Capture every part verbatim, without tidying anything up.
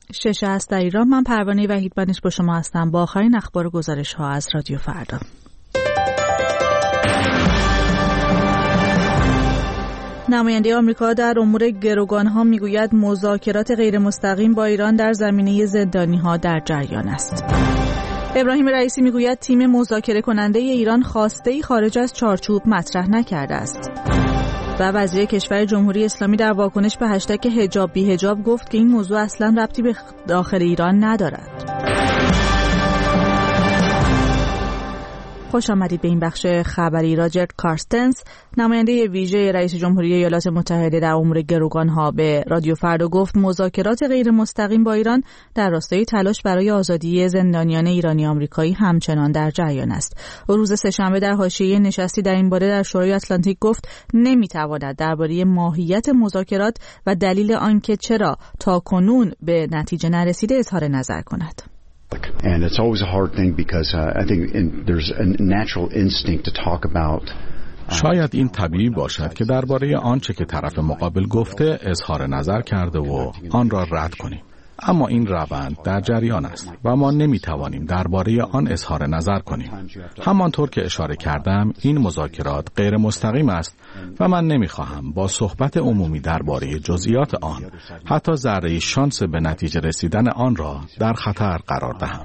شش است در ایران. من پروانه وحیدبانش با شما هستم با آخرین اخبار و گزارش ها از رادیو فردا. نماینده آمریکا در امور گروگان‌ها میگوید مذاکرات غیر مستقیم با ایران در زمینه زندانی‌ها در جریان است. ابراهیم رئیسی میگوید تیم مذاکره کننده ایران خواسته‌ای خارج از چارچوب مطرح نکرده است. و وزیر کشور جمهوری اسلامی در واکنش به هشتگ حجاب بی حجاب گفت که این موضوع اصلا ربطی به داخل ایران ندارد. خوش آمدید به این بخش خبری. راجر کارستنس، نماینده ویژه رئیس جمهوری ایالات متحده در امور گروگان‌ها، به رادیو فردا گفت مذاکرات غیر مستقیم با ایران در راستای تلاش برای آزادی زندانیان ایرانی آمریکایی همچنان در جریان است. او روز سه‌شنبه در حاشیه نشستی در این باره در شورای آتلانتیک گفت نمی‌تواند درباره ماهیت مذاکرات و دلیل آنکه چرا تاکنون به نتیجه نرسیده اظهار نظر کند. And it's always a hard thing because uh, I think in, there's a natural instinct to talk about. شاید این طبیعی باشد که درباره آنچه که طرف مقابل گفته اظهار نظر کرده و آن را رد کنیم. اما این روند در جریان است و ما نمیتوانیم درباره آن اظهار نظر کنیم. همانطور که اشاره کردم این مذاکرات غیر مستقیم است و من نمیخواهم با صحبت عمومی درباره جزئیات آن حتی ذره شانس به نتیجه رسیدن آن را در خطر قرار دهم.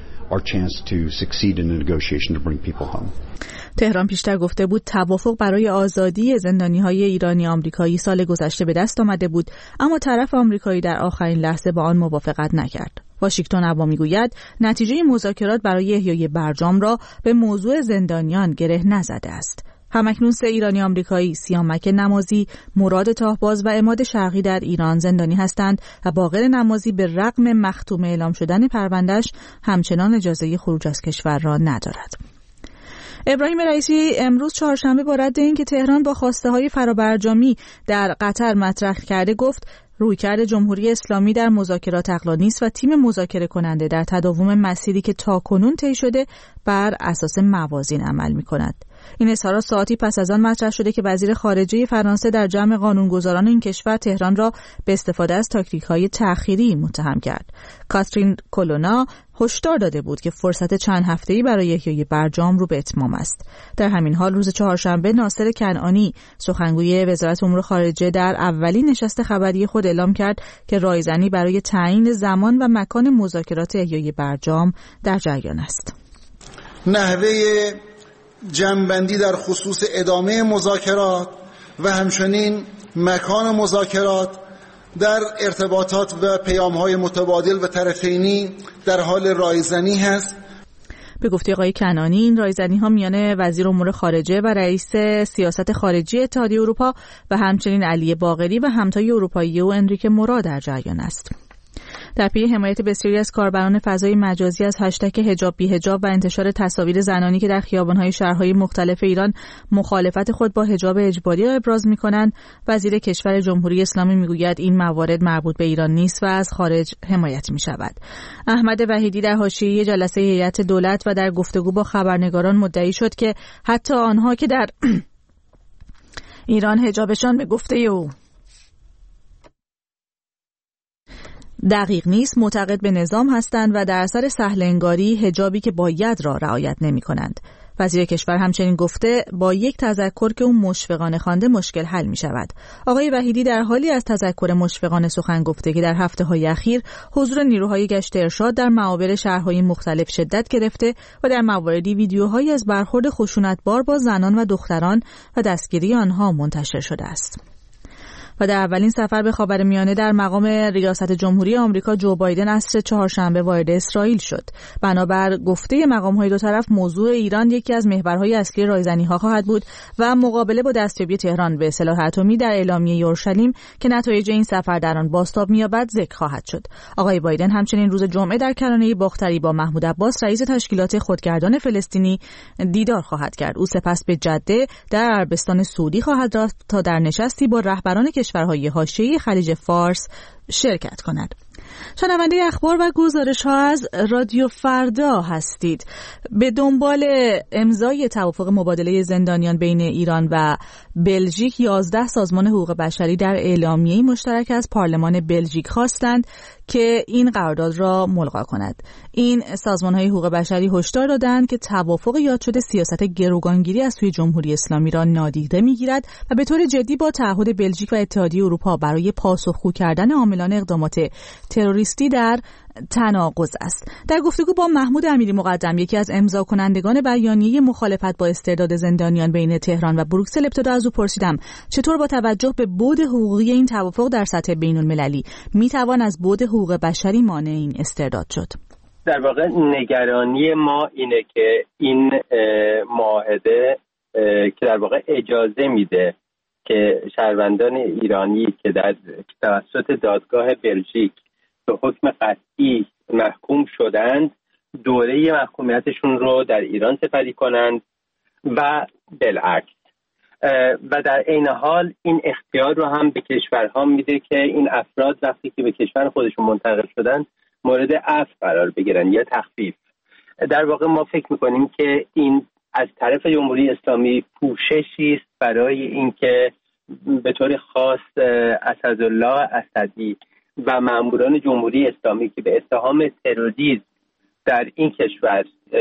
تهران پیشتر گفته بود توافق برای آزادی زندانی‌های ایرانی آمریکایی سال گذشته به دست آمده بود، اما طرف آمریکایی در آخرین لحظه با آن موافقت نکرد. واشنگتن اما میگوید نتیجه مذاکرات برای احیای برجام را به موضوع زندانیان گره نزده است. همکنون سه ایرانی آمریکایی، سیامک نمازی، مراد تاهباز و عماد شرقی در ایران زندانی هستند و باقر نمازی به رغم مختوم اعلام شدن پروندهش همچنان اجازه خروج از کشور را ندارد. ابراهیم رئیسی امروز چهارشنبه با رد اینکه تهران با خواسته‌های فرابرجامی در قطر مطرح کرده گفت رویکرد جمهوری اسلامی در مذاکرات عقلانی است و تیم مذاکره کننده در تداوم مسیری که تاکنون طی شده بر اساس موازین عمل می‌کند. این اظهارات ساعتی پس از آن مطرح شده که وزیر خارجه فرانسه در جمع قانونگذاران این کشور تهران را به استفاده از تاکتیک‌های تأخیری متهم کرد. کاترین کولونا هشدار داده بود که فرصت چند هفته‌ای برای احیای برجام رو به اتمام است. در همین حال روز چهارشنبه ناصر کنعانی سخنگوی وزارت امور خارجه در اولین نشست خبری خود اعلام کرد که رایزنی برای تعیین زمان و مکان مذاکرات احیای برجام در جریان است. نحوه جمع‌بندی در خصوص ادامه مذاکرات و همچنین مکان مذاکرات در ارتباطات و پیام‌های متبادل و طرفینی در حال رایزنی هست. به گفته آقای کنعانی این رایزنی‌ها میان وزیر امور خارجه و رئیس سیاست خارجی اتحادیه اروپا و همچنین علی باقری و همتای اروپایی او انریک مورا در جریان است. در پی حمایت بسیاری از کاربران فضای مجازی از هشتگ حجاب بی حجاب و انتشار تصاویر زنانی که در خیابان‌های شهرهای مختلف ایران مخالفت خود با حجاب اجباری را ابراز می‌کنند، وزیر کشور جمهوری اسلامی می‌گوید این موارد مربوط به ایران نیست و از خارج حمایت می‌شود. احمد وحیدی در حاشیه جلسه هیئت دولت و در گفتگو با خبرنگاران مدعی شد که حتی آنها که در ایران حجابشان به گفته او دقیق نیست معتقد به نظام هستند و در اثر سهل‌انگاری حجابی که باید را رعایت نمی کنند. وزیر کشور همچنین گفته با یک تذکر که اون مشفقانه خوانده مشکل حل می شود. آقای وحیدی در حالی از تذکر مشفقانه سخن گفته که در هفته های اخیر حضور نیروهای گشت ارشاد در معابر شهرهای مختلف شدت گرفته و در مواردی ویدیوهایی از برخورد خشونتبار با زنان و دختران و دستگیری آنها منتشر شده است. و در اولین سفر به خاورمیانه در مقام ریاست جمهوری آمریکا جو بایدن عصر چهارشنبه وارد اسرائیل شد. بنابر گفته مقام‌های دو طرف موضوع ایران یکی از محورهای اصلی رایزنی‌ها خواهد بود و مقابله با دستیابی تهران به سلاح اتمی در اعلامیه یروشلیم که نتایج این سفر در آن بازتاب می‌یابد ذکر خواهد شد. آقای بایدن همچنین روز جمعه در کرانه باختری با محمود عباس رئیس تشکیلات خودگردان فلسطینی دیدار خواهد کرد. او سپس به جده در عربستان سعودی خواهد رفت تا در نشستی با رهبران کشورهای حاشیه خلیج فارس شرکت کند. شنونده اخبار و گزارش ها از رادیو فردا هستید. به دنبال امضای توافق مبادله زندانیان بین ایران و بلژیک، یازده سازمان حقوق بشری در اعلامیه‌ای مشترک از پارلمان بلژیک خواستند که این قرارداد را ملغا کند. این سازمان‌های حقوق بشری هشدار دادند که توافق یاد شده سیاست گروگانگیری از سوی جمهوری اسلامی را نادیده می‌گیرد و به طور جدی با تعهد بلژیک و اتحادیه اروپا برای پاسخگو کردن عاملان اقدامات تروریستی در تناقض است. در گفتگو با محمود امیری مقدم، یکی از امضا کنندگان بیانیه مخالفت با استرداد زندانیان بین تهران و بروکسل، ابتدا از او پرسیدم چطور با توجه به بعد حقوقی این توافق در سطح بین‌المللی میتوان از بعد حقوق بشری مانع این استرداد شد. در واقع نگرانی ما اینه که این معاهده که در واقع اجازه میده که شهروندان ایرانی که در توسط دادگاه بلژیک به حکم قطعی محکوم شدند دوره محکومیتشون رو در ایران سپری کنند و بالعکس، و در عین حال این اختیار رو هم به کشورها میده که این افراد وقتی که به کشور خودشون منتقل شدن مورد عفو قرار بگیرن یا تخفیف. در واقع ما فکر میکنیم که این از طرف جمهوری اسلامی پوششی است برای اینکه به طور خاص اسدالله اسدی و ماموران جمهوری اسلامی که به اتهام تروریسم در این کشور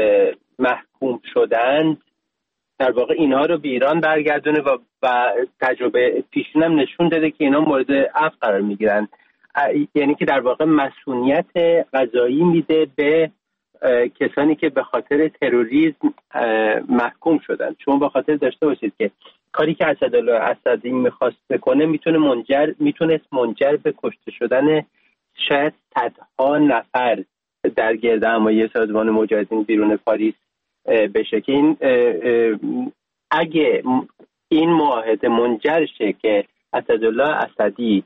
محکوم شدند در واقع اینها رو به ایران برگردونه و, و تجربه پیشین هم نشون داده که اینا مورد عفو قرار میگیرن. یعنی که در واقع مسئولیت قضایی میده به کسانی که به خاطر تروریسم محکوم شدند. شما به خاطر داشته باشید که کاری که اسدالله اسدی میخواست بکنه میتونه منجر میتونست منجر به کشته شدن شاید صدها نفر در گردهمایی سازمان مجاهدین بیرون پاریس بشه که این اگه این معاهده منجر شه که اسدالله اسدی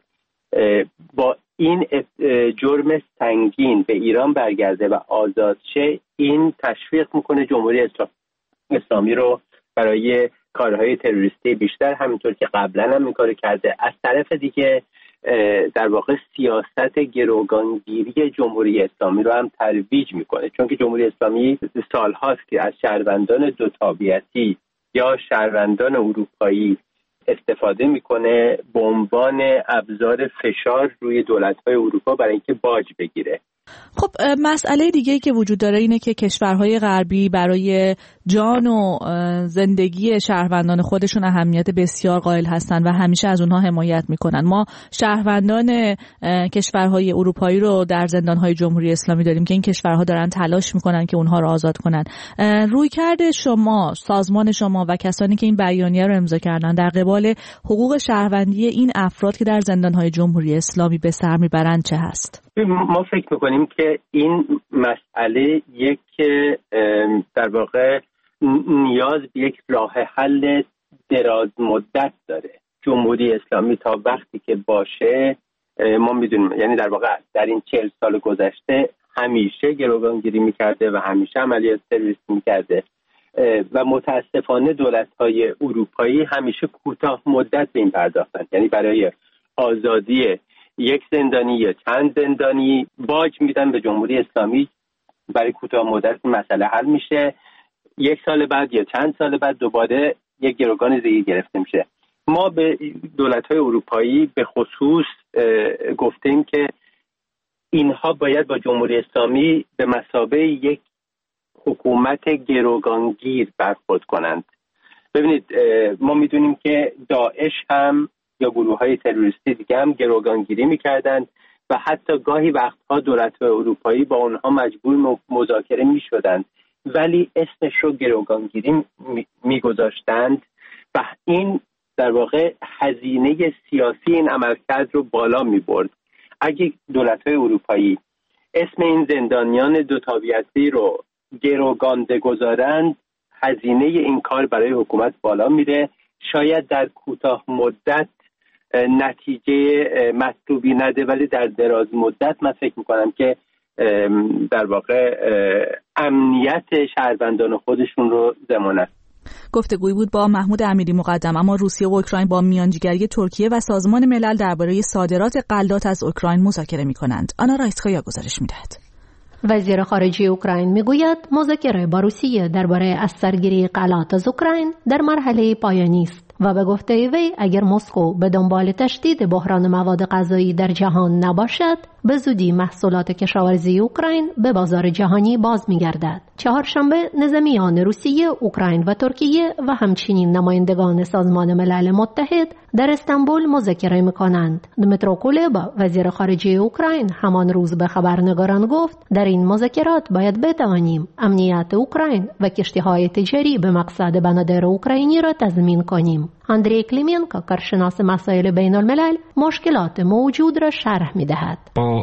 با این جرم سنگین به ایران برگرده و آزاد شه، این تشویق میکنه جمهوری اسلامی رو برای کارهای تروریستی بیشتر، همینطور که قبلا هم این کارو کرده. از طرف دیگه در واقع سیاست گروگانگیری جمهوری اسلامی رو هم ترویج میکنه، چون که جمهوری اسلامی سالهاست که از شهروندان دو تابعیتی یا شهروندان اروپایی استفاده میکنه به عنوان ابزار فشار روی دولت‌های اروپا برای اینکه باج بگیره. خب مسئله دیگه‌ای که وجود داره اینه که کشورهای غربی برای جان و زندگی شهروندان خودشون اهمیت بسیار قائل هستن و همیشه از اونها حمایت میکنن. ما شهروندان کشورهای اروپایی رو در زندانهای جمهوری اسلامی داریم که این کشورها دارن تلاش میکنن که اونها رو آزاد کنن. رویکرد شما، سازمان شما و کسانی که این بیانیه رو امضا کردن در قبال حقوق شهروندی این افراد که در زندانهای جمهوری اسلامی به سر میبرند چه هست؟ ما فکر میکنیم که این مسئله یک در واقع نیاز به یک راه حل دراز مدت داره. جمهوری اسلامی تا وقتی که باشه، ما میدونیم یعنی در واقع در این چهل سال گذشته همیشه گروگانگیری میکرده و همیشه عملیات تروریستی میکرده و متاسفانه دولت‌های اروپایی همیشه کوتاه مدت به این پرداختن، یعنی برای آزادی یک زندانی یا چند زندانی باج میدن به جمهوری اسلامی، برای کوتاه مدت مسئله حل میشه، یک سال بعد یا چند سال بعد دوباره یک گروگان دیگه گرفته میشه. ما به دولت‌های اروپایی به خصوص گفتیم که اینها باید با جمهوری اسلامی به مثابه یک حکومت گروگانگیر برخورد کنند. ببینید ما میدونیم که داعش هم یا گروه‌های تروریستی دیگه هم گروگانگیری می‌کردند و حتی گاهی وقتها دولت‌های اروپایی با اونها مجبور مذاکره می‌شدند ولی اسمش رو گروگانگیری می‌گذاشتند و این در واقع هزینه سیاسی این عملکرد رو بالا می‌برد. اگه دولت‌های اروپایی اسم این زندانیان دو تابعیتی رو گروگانده گذارند، هزینه این کار برای حکومت بالا میره. شاید در کوتاه مدت نتیجه مطلوبی نده ولی در دراز مدت من فکر میکنم که در واقع امنیت شهروندان خودشون رو ضمانت. گفتگویی بود با محمود امیری مقدم. اما روسیه و اوکراین با میانجیگری ترکیه و سازمان ملل درباره صادرات غلات از اوکراین مذاکره می‌کنند. آنا رایسکایا گزارش می‌دهد. وزیر خارجه اوکراین میگوید مذاکره با روسیه درباره از سرگیری غلات از اوکراین در مرحله پایانی است و به گفته وی اگر مسکو به دنبال تشدید بحران مواد غذایی در جهان نباشد به زودی محصولات کشاورزی اوکراین به بازار جهانی باز می‌گردد. چهارشنبه نظامیان روسیه، اوکراین و ترکیه و همچنین نمایندگان سازمان ملل متحد در استانبول مذاکره می‌کنند. دمیترو کولبا وزیر خارجه اوکراین همان روز به خبرنگاران گفت در این مذاکرات باید بتوانیم امنیت اوکراین و کشتی‌های تجاری به مقصد بنادر اوکراینی را تضمین کنیم. اندری کلیمنکو کارشناس مسائل بین الملل مشکلات موجود را شرح می‌دهد.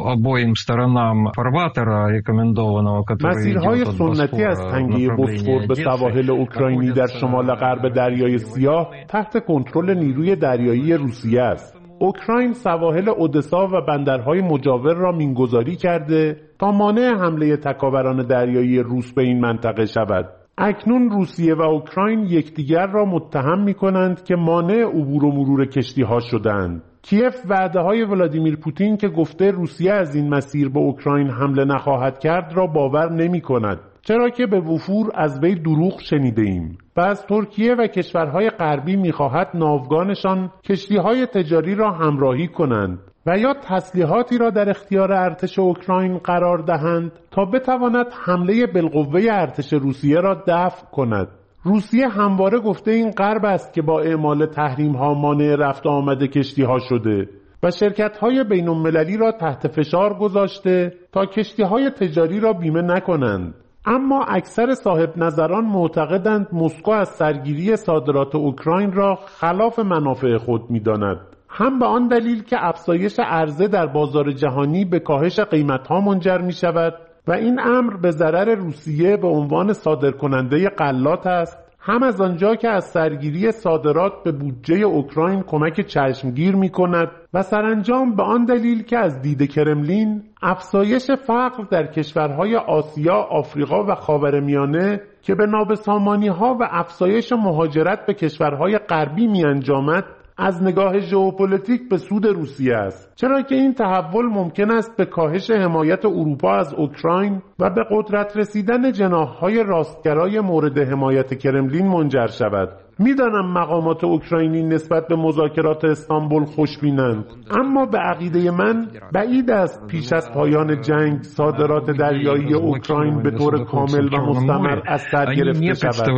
مسیرهای سنتی از تنگه بوسفور به سواحل اوکراینی در شمال غرب دریای سیاه تحت کنترل نیروی دریایی روسیه است. اوکراین سواحل اودسا و بندرهای مجاور را مینگذاری کرده تا مانع حمله تکاوران دریایی روس به این منطقه شود. اکنون روسیه و اوکراین یکدیگر را متهم می‌کنند که مانع عبور و مرور کشتی‌ها شدند. کیف وعده‌های ولادیمیر پوتین که گفته روسیه از این مسیر به اوکراین حمله نخواهد کرد را باور نمی‌کند، چرا که به وفور از وی دروغ شنیده‌ایم. و از ترکیه و کشورهای غربی می‌خواهد ناوگانشان کشتی‌های تجاری را همراهی کنند و یا تسلیحاتی را در اختیار ارتش اوکراین قرار دهند تا بتواند حمله بالقوه ارتش روسیه را دفع کند. روسیه همواره گفته این غرب است که با اعمال تحریم‌ها مانع رفت و آمد کشتی‌ها شده و شرکت‌های بین‌المللی را تحت فشار گذاشته تا کشتی‌های تجاری را بیمه نکنند. اما اکثر صاحب نظران معتقدند مسکو از سرگیری صادرات اوکراین را خلاف منافع خود می‌داند. هم به آن دلیل که افزایش عرضه در بازار جهانی به کاهش قیمت‌ها منجر می‌شود و این امر به ضرر روسیه به عنوان صادرکننده غلات است، هم از آنجا که از سرگیری صادرات به بودجه اوکراین کمک چشمگیر می‌کند و سرانجام به آن دلیل که از دید کرملین افزایش فقر در کشورهای آسیا، آفریقا و خاورمیانه که به نابسامانی‌ها و افزایش مهاجرت به کشورهای غربی می‌انجامد از نگاه ژئوپلیتیک به سود روسیه است، چرا که این تحول ممکن است به کاهش حمایت اروپا از اوکراین و به قدرت رسیدن جناح‌های راستگرای مورد حمایت کرملین منجر شود. میدانم مقامات اوکراینی نسبت به مذاکرات استانبول خوشبینند، اما به عقیده من بعید است پیش از پایان جنگ صادرات دریایی اوکراین به طور کامل و مستمر از سر گرفته شود.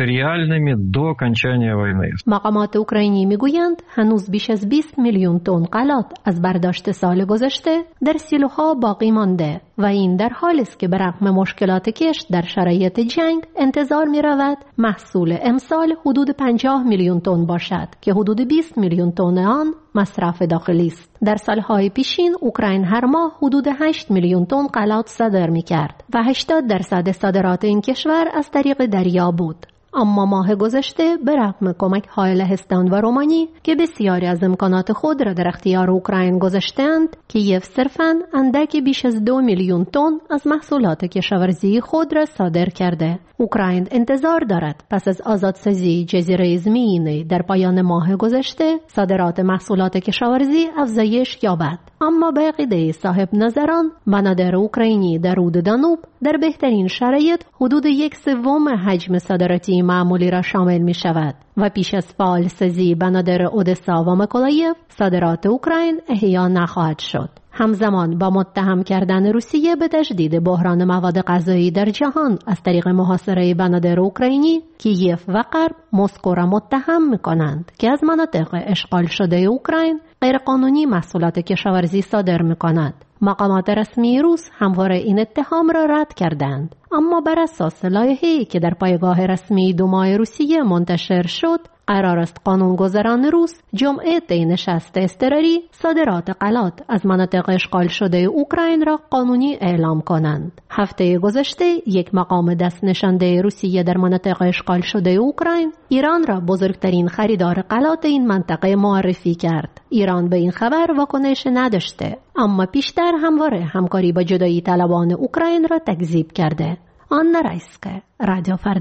مقامات اوکراینی میگویند هنوز بیش از بیست میلیون تن غلات از برداشت سال گذشته در سیلوها باقی مانده و این در حالی است که برغم مشکلات کشت در شرایط جنگ انتظار می رود محصول امسال حدود پنجاه میلیون تن باشد که حدود بیست میلیون تن آن مصرف داخلی است. در سالهای پیشین اوکراین هر ماه حدود هشت میلیون تن غلات صادر می کرد و هشتاد درصد صادرات این کشور از طریق دریا بود. اما ماه گذشته به رغم کمک‌های لهستان و رومانی که بسیاری از امکانات خود را در اختیار اوکراین گذاشتند، کیف صرفاً اندکی بیش از دو میلیون تن از محصولات کشاورزی خود را صادر کرده. اوکراین انتظار دارد پس از آزادسازی جزیره زمینی در پایان ماه گذشته صادرات محصولات کشاورزی افزایش یابد. اما به عقیده صاحب نظران بنادر اوکراینی در رود دانوب در بهترین شرایط حدود یک سوم حجم صادراتی معمولی را شامل می شود و پیش از فعال سازی بنادر اودسا و میکولایف صادرات اوکراین احیا نخواهد شد. همزمان با متهم کردن روسیه به تجدید بحران مواد غذایی در جهان از طریق محاصره بنادر اوکراینی، کیف و غرب مسکو را متهم می‌کنند که از مناطق اشغال شده اوکراین غیرقانونی محصولات کشاورزی صادر می‌کند. مقامات رسمی روس همواره این اتهام را رد کردند، اما بر اساس لایحه‌ای که در پایگاه رسمی دومای روسیه منتشر شد، قرار است قانونگذاران روس جمعه طی نشست اضطراری صادرات غلات از مناطق اشغال شده اوکراین را قانونی اعلام کنند. هفته گذشته یک مقام دست نشانده روسیه در مناطق اشغال شده اوکراین ایران را بزرگترین خریدار غلات این منطقه معرفی کرد. ایران به این خبر واکنش نداشته، اما پیشتر همواره همکاری با جدایی طلبان اوکراین را تکذیب کرده. آنا رایسکایا، رادیو فردا.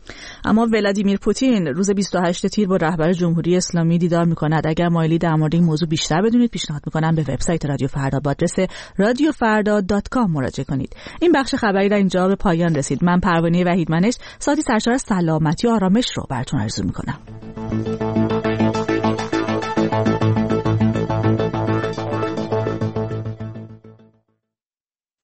اما ولادیمیر پوتین روز بیست و هشتم تیر با رهبر جمهوری اسلامی دیدار می‌کند. اگر مایلی در مورد این موضوع بیشتر بدونید پیشنهاد می‌کنم به وبسایت رادیو فردا با آدرس رادیو فردا دات کام مراجعه کنید. این بخش خبری در اینجا به پایان رسید. من پروانه وحیدمنش ساعتی سرشار از سلامتی و آرامش رو براتون آرزو می‌کنم.